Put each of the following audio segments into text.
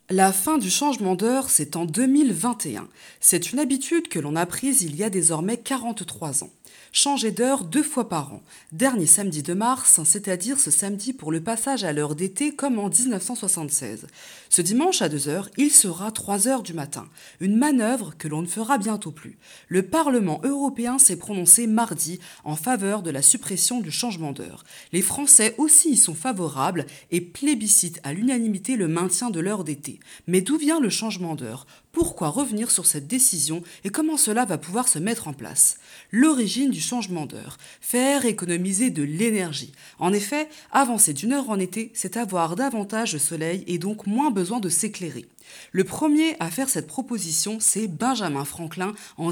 La fin du changement d'heure, c'est en 2021. C'est une habitude que l'on a prise il y a désormais 43 ans. Changer d'heure 2 fois par an. Dernier samedi de mars, c'est-à-dire ce samedi pour le passage à l'heure d'été comme en 1976. Ce dimanche à 2 heures, il sera 3 heures du matin. Une manœuvre que l'on ne fera bientôt plus. Le Parlement européen s'est prononcé mardi en faveur de la suppression du changement d'heure. Les Français aussi y sont favorables et plébiscitent à l'unanimité le maintien de l'heure d'été. Mais d'où vient le changement d'heure ? Pourquoi revenir sur cette décision et comment cela va pouvoir se mettre en place ? L'origine du changement d'heure. Faire économiser de l'énergie. En effet, avancer d'une heure en été, c'est avoir davantage de soleil et donc moins besoin de s'éclairer. Le premier à faire cette proposition, c'est Benjamin Franklin en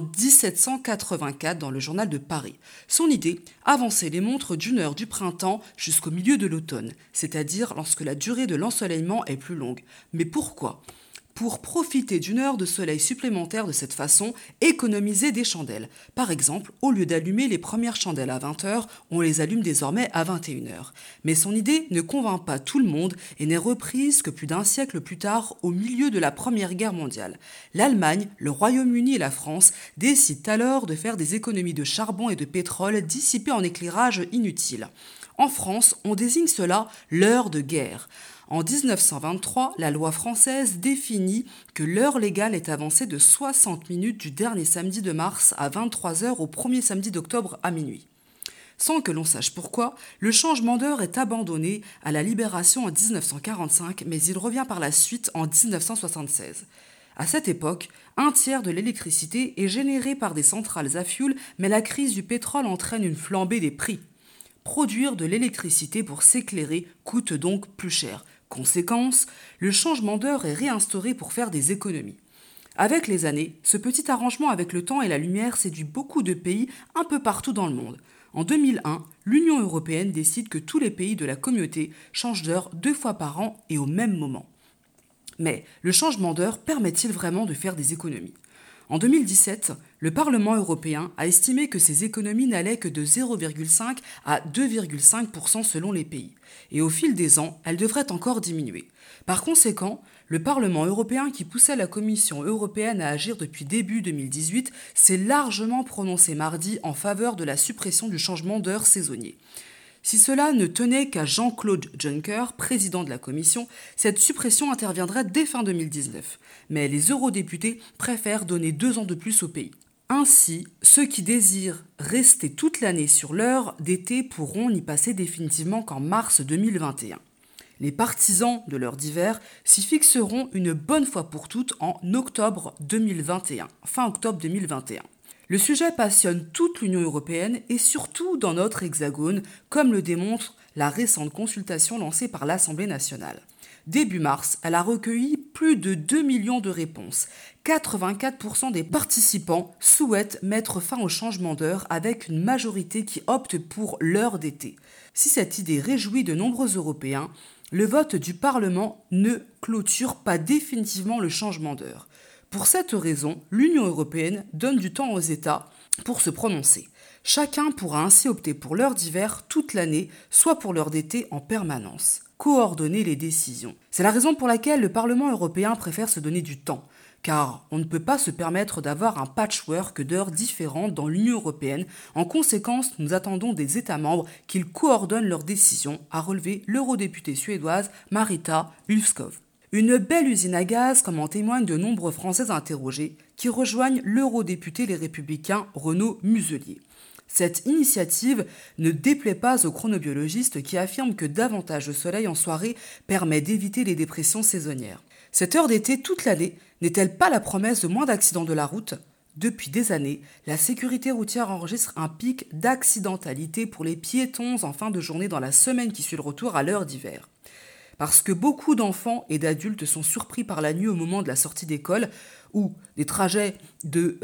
1784 dans le journal de Paris. Son idée, avancer les montres d'une heure du printemps jusqu'au milieu de l'automne, c'est-à-dire lorsque la durée de l'ensoleillement est plus longue. Mais pourquoi ? Pour profiter d'une heure de soleil supplémentaire de cette façon, économiser des chandelles. Par exemple, au lieu d'allumer les premières chandelles à 20 heures, on les allume désormais à 21 heures. Mais son idée ne convainc pas tout le monde et n'est reprise que plus d'un siècle plus tard, au milieu de la Première Guerre mondiale. L'Allemagne, le Royaume-Uni et la France décident alors de faire des économies de charbon et de pétrole dissipés en éclairage inutile. En France, on désigne cela l'heure de guerre. En 1923, la loi française définit que l'heure légale est avancée de 60 minutes du dernier samedi de mars à 23 heures au premier samedi d'octobre à minuit. Sans que l'on sache pourquoi, le changement d'heure est abandonné à la Libération en 1945, mais il revient par la suite en 1976. À cette époque, un tiers de l'électricité est généré par des centrales à fioul, mais la crise du pétrole entraîne une flambée des prix. Produire de l'électricité pour s'éclairer coûte donc plus cher. Conséquence, le changement d'heure est réinstauré pour faire des économies. Avec les années, ce petit arrangement avec le temps et la lumière séduit beaucoup de pays un peu partout dans le monde. En 2001, l'Union européenne décide que tous les pays de la communauté changent d'heure 2 fois par an et au même moment. Mais le changement d'heure permet-il vraiment de faire des économies ? En 2017, le Parlement européen a estimé que ces économies n'allaient que de 0,5 à 2,5% selon les pays. Et au fil des ans, elles devraient encore diminuer. Par conséquent, le Parlement européen, qui poussait la Commission européenne à agir depuis début 2018, s'est largement prononcé mardi en faveur de la suppression du changement d'heure saisonnier. Si cela ne tenait qu'à Jean-Claude Juncker, président de la Commission, cette suppression interviendrait dès fin 2019. Mais les eurodéputés préfèrent donner 2 ans de plus au pays. Ainsi, ceux qui désirent rester toute l'année sur l'heure d'été pourront n'y passer définitivement qu'en mars 2021. Les partisans de l'heure d'hiver s'y fixeront une bonne fois pour toutes en octobre 2021, fin octobre 2021. Le sujet passionne toute l'Union européenne et surtout dans notre hexagone, comme le démontre la récente consultation lancée par l'Assemblée nationale. Début mars, elle a recueilli plus de 2 millions de réponses. 84% des participants souhaitent mettre fin au changement d'heure avec une majorité qui opte pour l'heure d'été. Si cette idée réjouit de nombreux Européens, le vote du Parlement ne clôture pas définitivement le changement d'heure. Pour cette raison, l'Union européenne donne du temps aux États pour se prononcer. Chacun pourra ainsi opter pour l'heure d'hiver toute l'année, soit pour l'heure d'été en permanence. Coordonner les décisions. C'est la raison pour laquelle le Parlement européen préfère se donner du temps, car on ne peut pas se permettre d'avoir un patchwork d'heures différentes dans l'Union européenne. En conséquence, nous attendons des États membres qu'ils coordonnent leurs décisions, a relevé l'eurodéputée suédoise Marita Ulvskog. Une belle usine à gaz, comme en témoignent de nombreux Français interrogés, qui rejoignent l'eurodéputé Les Républicains Renaud Muselier. Cette initiative ne déplaît pas aux chronobiologistes qui affirment que davantage de soleil en soirée permet d'éviter les dépressions saisonnières. Cette heure d'été toute l'année n'est-elle pas la promesse de moins d'accidents de la route ? Depuis des années, la sécurité routière enregistre un pic d'accidentalité pour les piétons en fin de journée dans la semaine qui suit le retour à l'heure d'hiver. Parce que beaucoup d'enfants et d'adultes sont surpris par la nuit au moment de la sortie d'école ou des trajets de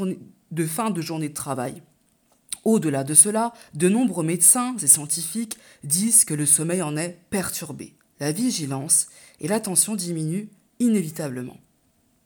fin de journée de travail. Au-delà de cela, de nombreux médecins et scientifiques disent que le sommeil en est perturbé. La vigilance et l'attention diminuent inévitablement.